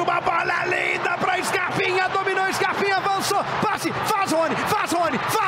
uma bola linda para Scarpinha, dominou Scarpinha, avançou, passe, faz Rony,